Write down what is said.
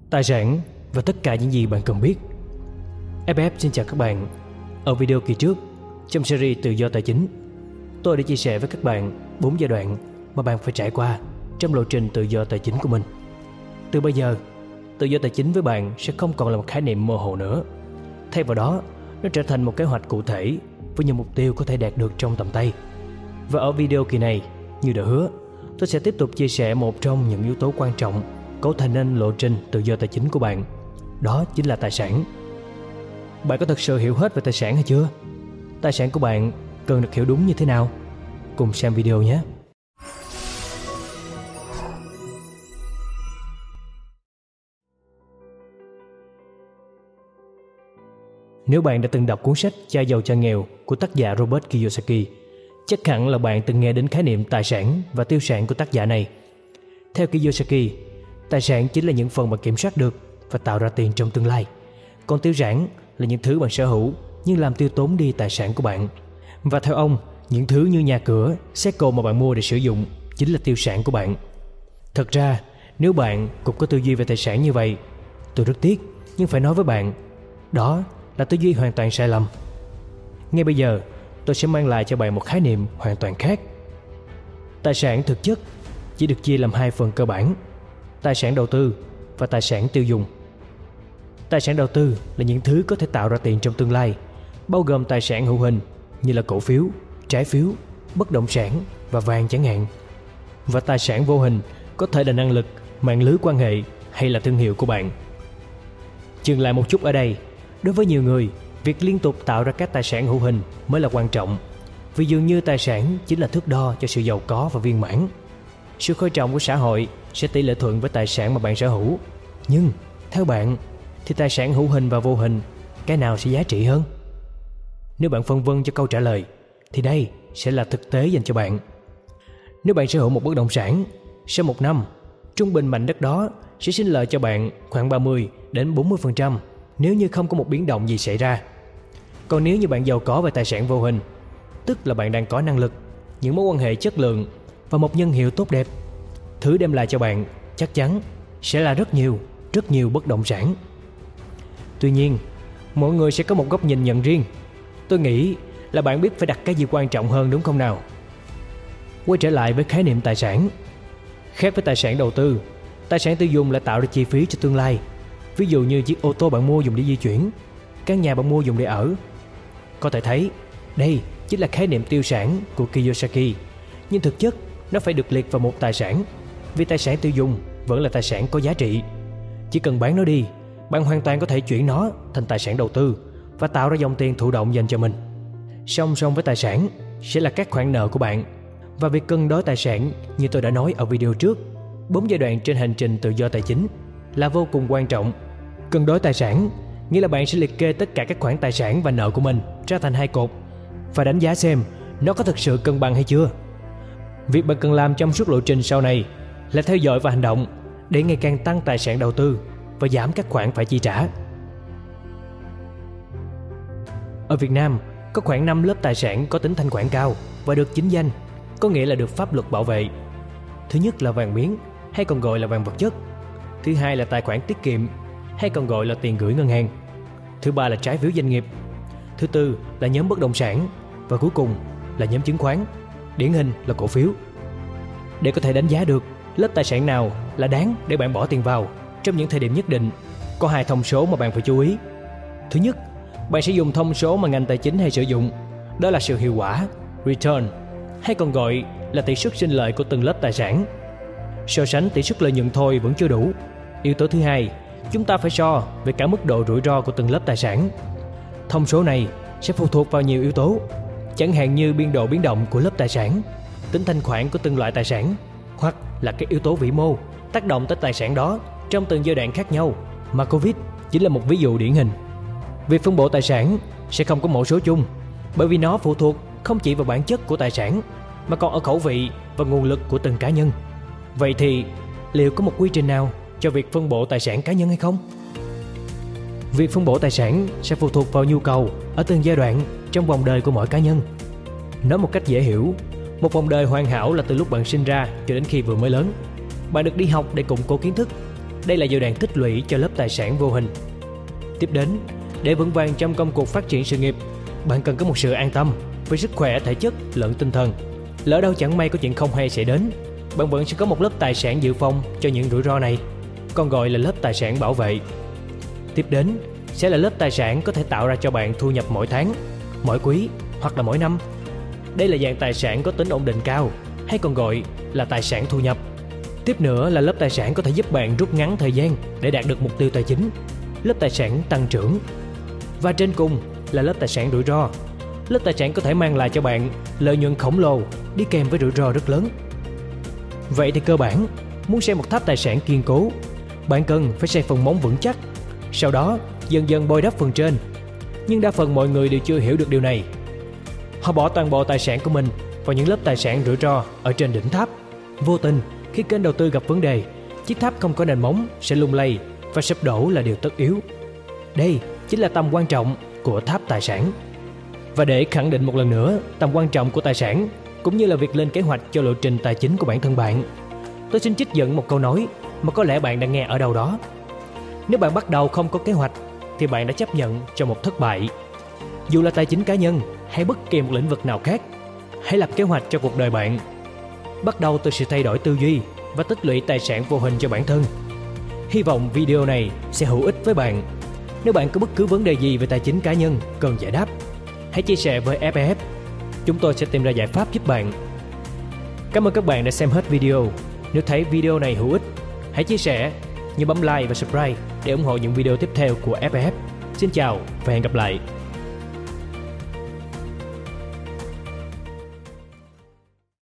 tài sản và tất cả những gì bạn cần biết. FF xin chào các bạn. Ở video kỳ trước, trong series Tự do tài chính, tôi đã chia sẻ với các bạn 4 giai đoạn mà bạn phải trải qua trong lộ trình tự do tài chính của mình. Từ bây giờ, tự do tài chính với bạn sẽ không còn là một khái niệm mơ hồ nữa. Thay vào đó, nó trở thành một kế hoạch cụ thể với những mục tiêu có thể đạt được trong tầm tay. Và ở video kỳ này, như đã hứa, tôi sẽ tiếp tục chia sẻ một trong những yếu tố quan trọng cấu thành nên lộ trình tự do tài chính của bạn. Đó chính là tài sản. Bạn có thực sự hiểu hết về tài sản hay chưa? Tài sản của bạn cần được hiểu đúng như thế nào? Cùng xem video nhé! Nếu bạn đã từng đọc cuốn sách Cha giàu cha nghèo của tác giả Robert Kiyosaki, chắc hẳn là bạn từng nghe đến khái niệm tài sản và tiêu sản của tác giả này. Theo Kiyosaki, tài sản chính là những phần bạn kiểm soát được và tạo ra tiền trong tương lai. Còn tiêu sản là những thứ bạn sở hữu nhưng làm tiêu tốn đi tài sản của bạn. Và theo ông, những thứ như nhà cửa, xe cộ mà bạn mua để sử dụng chính là tiêu sản của bạn. Thật ra, nếu bạn cũng có tư duy về tài sản như vậy, tôi rất tiếc nhưng phải nói với bạn, đó là tư duy hoàn toàn sai lầm. Ngay bây giờ, tôi sẽ mang lại cho bạn một khái niệm hoàn toàn khác. Tài sản thực chất chỉ được chia làm hai phần cơ bản: tài sản đầu tư và tài sản tiêu dùng. Tài sản đầu tư là những thứ có thể tạo ra tiền trong tương lai, bao gồm tài sản hữu hình như là cổ phiếu, trái phiếu, bất động sản và vàng chẳng hạn. Và tài sản vô hình có thể là năng lực, mạng lưới quan hệ hay là thương hiệu của bạn. Dừng lại một chút ở đây. Đối với nhiều người, việc liên tục tạo ra các tài sản hữu hình mới là quan trọng, vì dường như tài sản chính là thước đo cho sự giàu có và viên mãn. Sự coi trọng của xã hội sẽ tỷ lệ thuận với tài sản mà bạn sở hữu. Nhưng, theo bạn, thì tài sản hữu hình và vô hình, cái nào sẽ giá trị hơn? Nếu bạn phân vân cho câu trả lời, thì đây sẽ là thực tế dành cho bạn. Nếu bạn sở hữu một bất động sản, sau một năm, trung bình mảnh đất đó sẽ sinh lợi cho bạn khoảng 30 đến 40% nếu như không có một biến động gì xảy ra. Còn nếu như bạn giàu có về tài sản vô hình, tức là bạn đang có năng lực, những mối quan hệ chất lượng và một nhân hiệu tốt đẹp, thứ đem lại cho bạn chắc chắn sẽ là rất nhiều bất động sản. Tuy nhiên, mỗi người sẽ có một góc nhìn nhận riêng. Tôi nghĩ là bạn biết phải đặt cái gì quan trọng hơn, đúng không nào? Quay trở lại với khái niệm tài sản. Khác với tài sản đầu tư, tài sản tiêu dùng lại tạo ra chi phí cho tương lai. Ví dụ như chiếc ô tô bạn mua dùng để di chuyển, căn nhà bạn mua dùng để ở. Có thể thấy, đây chính là khái niệm tiêu sản của Kiyosaki. Nhưng thực chất, nó phải được liệt vào một tài sản, vì tài sản tiêu dùng vẫn là tài sản có giá trị. Chỉ cần bán nó đi, bạn hoàn toàn có thể chuyển nó thành tài sản đầu tư và tạo ra dòng tiền thụ động dành cho mình. Song song với tài sản sẽ là các khoản nợ của bạn. Và việc cân đối tài sản, như tôi đã nói ở video trước, 4 giai đoạn trên hành trình tự do tài chính là vô cùng quan trọng. Cân đối tài sản nghĩa là bạn sẽ liệt kê tất cả các khoản tài sản và nợ của mình ra thành hai cột và đánh giá xem nó có thực sự cân bằng hay chưa. Việc bạn cần làm trong suốt lộ trình sau này là theo dõi và hành động để ngày càng tăng tài sản đầu tư và giảm các khoản phải chi trả. Ở Việt Nam, có khoảng 5 lớp tài sản có tính thanh khoản cao và được chính danh, có nghĩa là được pháp luật bảo vệ. Thứ nhất là vàng miếng, hay còn gọi là vàng vật chất. Thứ hai là tài khoản tiết kiệm, hay còn gọi là tiền gửi ngân hàng. Thứ ba là trái phiếu doanh nghiệp. Thứ tư là nhóm bất động sản. Và cuối cùng là nhóm chứng khoán, điển hình là cổ phiếu. Để có thể đánh giá được lớp tài sản nào là đáng để bạn bỏ tiền vào trong những thời điểm nhất định, có hai thông số mà bạn phải chú ý. Thứ nhất, bạn sẽ dùng thông số mà ngành tài chính hay sử dụng, đó là sự hiệu quả, return, hay còn gọi là tỷ suất sinh lợi của từng lớp tài sản. So sánh tỷ suất lợi nhuận thôi vẫn chưa đủ. Yếu tố thứ hai, chúng ta phải so về cả mức độ rủi ro của từng lớp tài sản. Thông số này sẽ phụ thuộc vào nhiều yếu tố, chẳng hạn như biên độ biến động của lớp tài sản, tính thanh khoản của từng loại tài sản, hoặc là các yếu tố vĩ mô tác động tới tài sản đó trong từng giai đoạn khác nhau, mà Covid chính là một ví dụ điển hình. Việc phân bổ tài sản sẽ không có mẫu số chung, bởi vì nó phụ thuộc không chỉ vào bản chất của tài sản mà còn ở khẩu vị và nguồn lực của từng cá nhân. Vậy thì liệu có một quy trình nào cho việc phân bổ tài sản cá nhân hay không? Việc phân bổ tài sản sẽ phụ thuộc vào nhu cầu ở từng giai đoạn trong vòng đời của mỗi cá nhân. Nói một cách dễ hiểu, một vòng đời hoàn hảo là từ lúc bạn sinh ra cho đến khi vừa mới lớn. Bạn được đi học để củng cố kiến thức, Đây là giai đoạn tích lũy cho lớp tài sản vô hình. Tiếp đến, để vững vàng trong công cuộc phát triển sự nghiệp, bạn cần có một sự an tâm về sức khỏe thể chất lẫn tinh thần. Lỡ đâu chẳng may có chuyện không hay xảy đến, bạn vẫn sẽ có một lớp tài sản dự phòng cho những rủi ro này, còn gọi là lớp tài sản bảo vệ. Tiếp đến sẽ là lớp tài sản có thể tạo ra cho bạn thu nhập mỗi tháng, mỗi quý hoặc là mỗi năm. Đây là dạng tài sản có tính ổn định cao, hay còn gọi là tài sản thu nhập. Tiếp nữa là lớp tài sản có thể giúp bạn rút ngắn thời gian để đạt được mục tiêu tài chính, lớp tài sản tăng trưởng. Và trên cùng là lớp tài sản rủi ro. Lớp tài sản có thể mang lại cho bạn lợi nhuận khổng lồ đi kèm với rủi ro rất lớn. Vậy thì cơ bản, muốn xây một tháp tài sản kiên cố, bạn cần phải xây phần móng vững chắc, sau đó dần dần bồi đắp phần trên. Nhưng đa phần mọi người đều chưa hiểu được điều này. Họ bỏ toàn bộ tài sản của mình vào những lớp tài sản rủi ro ở trên đỉnh tháp. Vô tình, khi kênh đầu tư gặp vấn đề, chiếc tháp không có nền móng sẽ lung lay và sụp đổ là điều tất yếu. Đây chính là tầm quan trọng của tháp tài sản. Và để khẳng định một lần nữa tầm quan trọng của tài sản, cũng như là việc lên kế hoạch cho lộ trình tài chính của bản thân bạn, tôi xin trích dẫn một câu nói mà có lẽ bạn đã nghe ở đâu đó. Nếu bạn bắt đầu không có kế hoạch thì bạn đã chấp nhận cho một thất bại. Dù là tài chính cá nhân hay bất kỳ một lĩnh vực nào khác, hãy lập kế hoạch cho cuộc đời bạn. Bắt đầu từ sự thay đổi tư duy và tích lũy tài sản vô hình cho bản thân. Hy vọng video này sẽ hữu ích với bạn. Nếu bạn có bất cứ vấn đề gì về tài chính cá nhân cần giải đáp, hãy chia sẻ với FPF. Chúng tôi sẽ tìm ra giải pháp giúp bạn. Cảm ơn các bạn đã xem hết video. Nếu thấy video này hữu ích, hãy chia sẻ, nhớ bấm like và subscribe để ủng hộ những video tiếp theo của FPF. Xin chào và hẹn gặp lại.